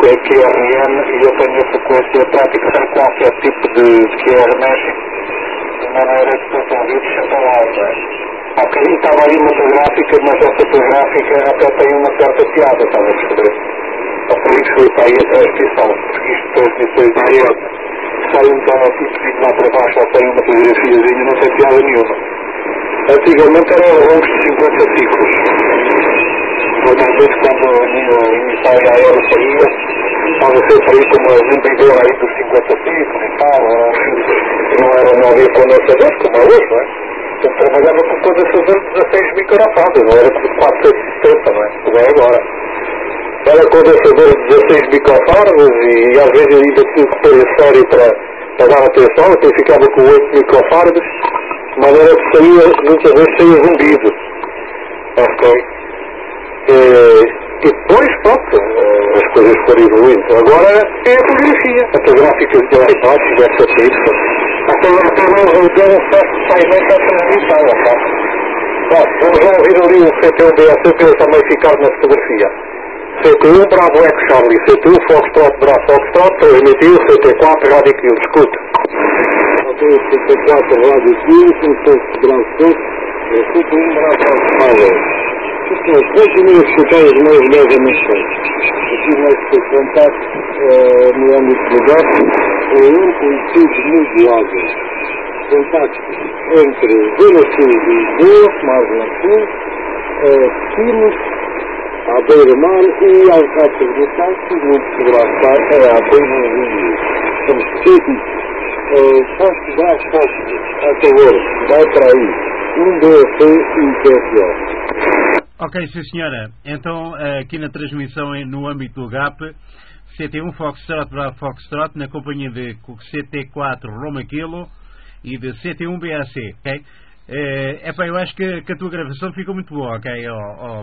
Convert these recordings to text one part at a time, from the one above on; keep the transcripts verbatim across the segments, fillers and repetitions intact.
é Q R M e eu tenho a frequência prática sem qualquer tipo de Q R mesh, de maneira que estou com vídeos sempre alta. Há bocadinho estava aí uma fotográfica, mas essa fotográfica até tem uma certa piada, estava a descobrir. Ao por isso foi para aí a transmissão, porque isto transmissões de aéreo, sai um tonotipo de lá para baixo, ou tem uma fotografiazinha, não tem piada nenhuma. Antigamente eram longos de cinquenta ciclos. Normalmente quando o emissário aéreo saía, estava sempre aí como a limpidora aí dos cinquenta ciclos e tal, não era não havia condensadores como é hoje, não é? Eu trabalhava com condensador de dezasseis microfardos, não era com quatrocentos e setenta, não é? Como é agora. Era condensador de dezasseis microfardos e às vezes eu ainda tinha que ter a série para, para dar atenção, então eu ficava com oito microfardos, de maneira que saía, muitas vezes saía zumbido. Ok? E, e depois, pronto, as coisas foram evoluindo. Agora é a fotografia. A fotográfica de Lighthouse, deve ser isso. Até não deu um certo saimento à transmissão, ok? Bom, vamos lá ouvir ali o C T um B A C para eu também ficar na fotografia. C T um Bravo Eco Charlie, C T um Foxtrot Bravo Foxtrot, transmitiu C T quatro Rádio Kilo, escuta. Ok, C T quatro Rádio Kilo, com Fox Bravo Fox, C T um Bravo Foxtrot. Continue a escutar os meus dez emissões. Aqui nós temos contato no âmbito do G A P, é um conhecido mundiais. Contato entre Zona Sul de Lisboa, Margem Sul, Sinos, à beira-mar e Alcácer do Salto, muito poderá estar a apenas um dia. Estamos críticos. Posto dá posto a favor, vai para aí. Um B A C e T F O. Ok, sim senhora. Então, aqui na transmissão no âmbito do G A P, C T um Foxtrot Bravo Foxtrot, na companhia de C T quatro Roma Kilo e de C T um B A C, ok? É pá, eu acho que, que a tua gravação ficou muito boa, ok, ó, ó,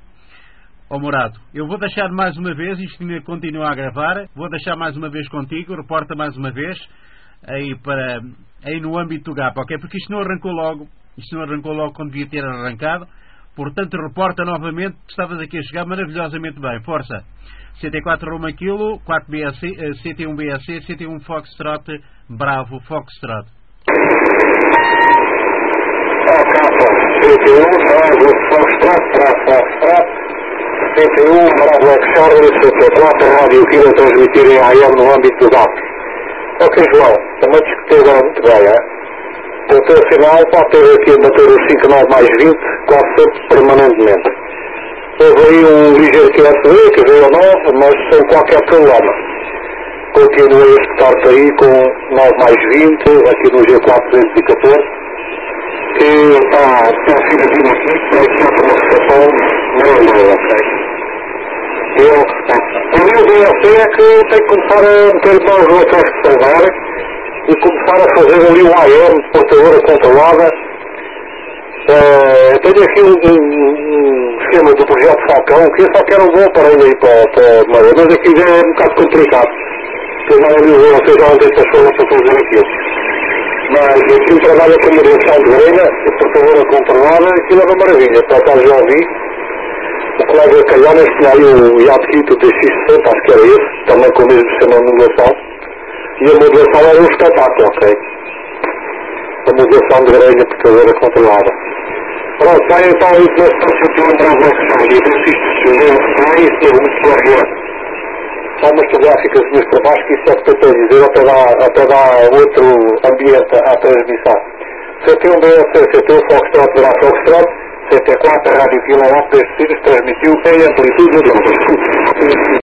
ó Morado. Eu vou deixar mais uma vez, isto ainda continua a gravar, vou deixar mais uma vez contigo, reporta mais uma vez, aí, para, aí no âmbito do G A P, ok? Porque isto não arrancou logo, isto não arrancou logo quando devia ter arrancado. Portanto, reporta novamente que estavas aqui a chegar maravilhosamente bem. Força! C T quatro Roma Kilo, quatro B A C, C T um B A C, C T um Foxtrot, Bravo Foxtrot. C T um Bravo Foxtrot, Bravo Foxtrot, C T um Bravo Eco Charlie, C T quatro Rádio Kilo a transmitir em A M no âmbito do G A P. Ok, João, também discutiu agora muito bem, é? Até o final pode ter aqui a bater os cinco nove mais vinte, quase sempre permanentemente. Houve aí um ligeiro Q S D, que veio a nove, mas sem qualquer problema. Continuei a escutar-te aí com nove mais vinte, aqui no G quatro duzentos e catorze, que está tem sido aqui aqui, tem sempre uma situação maravilhosa, ok? Eu, o meu D L C é que tem que começar a meter mãos no atrás de salvar, e começar a fazer ali um A M de portadora controlada. Uh, tenho aqui um, um, um esquema do projeto Falcão, que eu só quero um bom aparelho aí para, para Madeira, mas aqui já é um bocado complicado, porque não ali o vocês já não têm pessoas para fazer aquilo. Mas aqui trabalha com moderação de grelha, de portadora controlada, aquilo é uma maravilha. Para cá já ouvi, o colega Calhanas tinha aí o Yatkito D X sessenta, acho que era esse, também com o mesmo sistema de modulação. E a modulação era um espetáculo, ok? A modulação de grelha portadora controlada. Pronto, vai então aí que nós estamos a entrar na questão de exercícios mais e muito claro. Só umas fotográficas minhas para baixo, que isso é que eu estou a dizer, até dá, até dá outro ambiente à transmissão. C T um B A C, C T um Foxtrot, Bravo Foxtrot, C T quatro Rádio Kilo, destes filhos, transmitiu em amplitude de